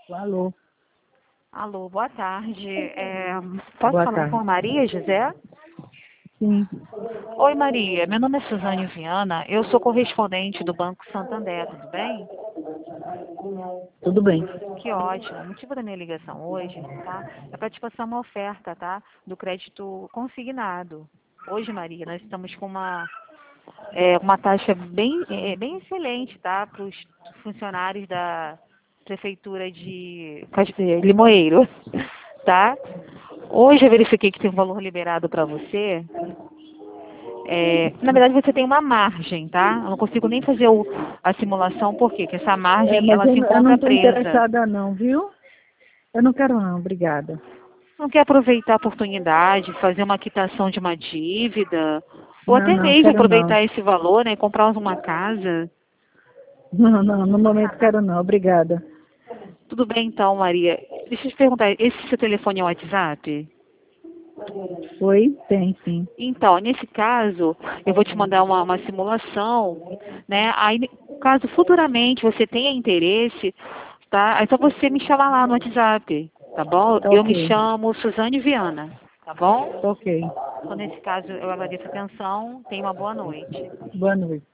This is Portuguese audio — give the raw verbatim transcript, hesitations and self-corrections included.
Alô, Alô, boa tarde. É, posso boa falar tarde. com a Maria José? Sim, Oi, Maria. Meu nome é Suzane Viana. Eu sou correspondente do Banco Santander, tudo bem? tudo bem. Que ótimo. O motivo da minha ligação hoje, tá? É para te passar uma oferta, tá? Do crédito consignado. Hoje, Maria, nós estamos com uma, é, uma taxa bem, é, bem excelente, tá? Para os funcionários da Prefeitura de Cas- eh, Limoeiro, tá? Hoje eu verifiquei que tem um valor liberado para você. É, na verdade, você tem uma margem, tá? Eu não consigo nem fazer o- a simulação, por quê? Porque essa É, margem, mas ela eu, se não- eu não encontra estou presa. interessada não, viu? Eu não quero não, obrigada. Não quer aproveitar a oportunidade, fazer uma quitação de uma dívida, ou Não, até não, mesmo quero não. aproveitar esse valor, né, e comprar uma casa. Não, não, no momento quero não, obrigada. Tudo bem então, Maria. Deixa eu te perguntar, esse seu telefone é o WhatsApp? Oi? Tem, sim. Então, nesse caso, eu vou te mandar uma, uma simulação, né? Aí, caso futuramente você tenha interesse, tá? É só você me chamar lá no WhatsApp, tá bom? Tá Eu me ok, chamo Suzane Viana, tá bom? tá ok. Então, nesse caso, eu agradeço a atenção. Tenha uma boa noite. Boa noite.